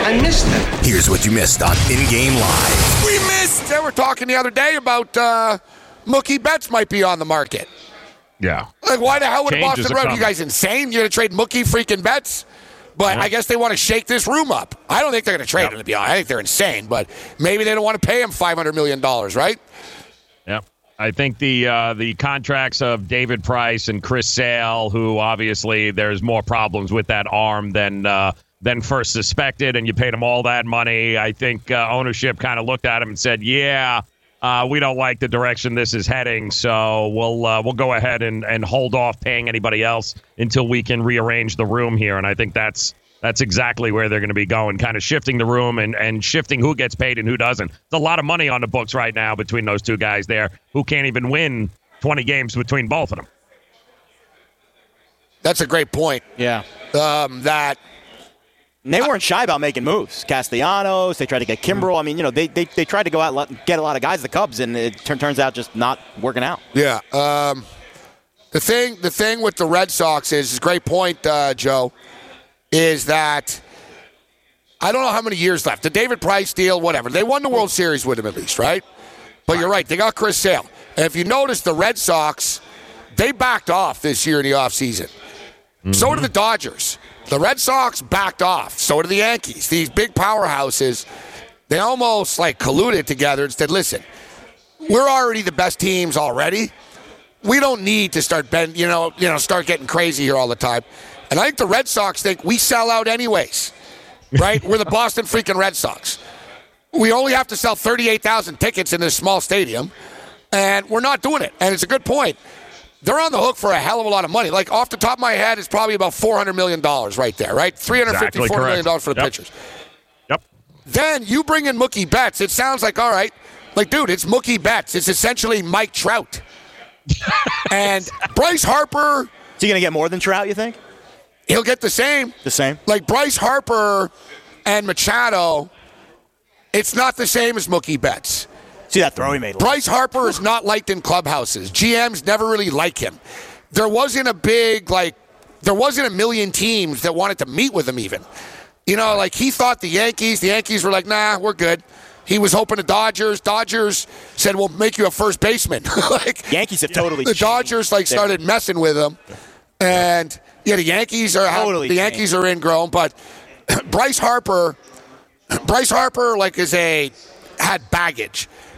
I missed them. Here's what you missed on In Game Live. We missed. They were talking the other day about Mookie Betts might be on the market. Yeah. Like, why the hell would Changes Boston are Red? You coming. guys insane? You're going to trade Mookie freaking Betts? But I guess they want to shake this room up. I don't think they're going to trade him, to be honest. I think they're insane, but maybe they don't want to pay him $500 million, right? Yep. I think the contracts of David Price and Chris Sale, who obviously there's more problems with that arm than first suspected, and you paid them all that money. I think ownership kind of looked at him and said, we don't like the direction this is heading, so we'll go ahead and hold off paying anybody else until we can rearrange the room here. And I think that's exactly where they're going to be going, kind of shifting the room and shifting who gets paid and who doesn't. There's a lot of money on the books right now between those two guys there who can't even win 20 games between both of them. That's a great point. Yeah. And they weren't shy about making moves. Castellanos, they tried to get Kimbrel. I mean, they tried to go out and get a lot of guys, the Cubs, and it turns out just not working out. Yeah. The thing with the Red Sox is a great point, Joe, is that I don't know how many years left. The David Price deal, whatever. They won the World Series with him at least, right? But you're right. They got Chris Sale. And if you notice, the Red Sox, they backed off this year in the offseason. Mm-hmm. So did the Dodgers. The Red Sox backed off. So did the Yankees. These big powerhouses, they almost colluded together and said, listen, we're already the best teams already. We don't need to start start getting crazy here all the time. And I think the Red Sox think we sell out anyways, right? We're the Boston freaking Red Sox. We only have to sell 38,000 tickets in this small stadium, and we're not doing it. And it's a good point. They're on the hook for a hell of a lot of money. Off the top of my head, it's probably about $400 million right there, right? $350, $400 million for the pitchers. Yep. Then you bring in Mookie Betts. It sounds like, all right, dude, it's Mookie Betts. It's essentially Mike Trout. And Bryce Harper. Is he going to get more than Trout, you think? He'll get the same. The same? Bryce Harper and Machado, it's not the same as Mookie Betts. See that throw he made? Bryce Harper is not liked in clubhouses. GMs never really like him. There wasn't a million teams that wanted to meet with him even. He thought the Yankees were like, nah, we're good. He was hoping the Dodgers said, we'll make you a first baseman. Yankees have totally the changed. Dodgers started messing with him. And the Yankees are Yankees are ingrown, but Bryce Harper had baggage.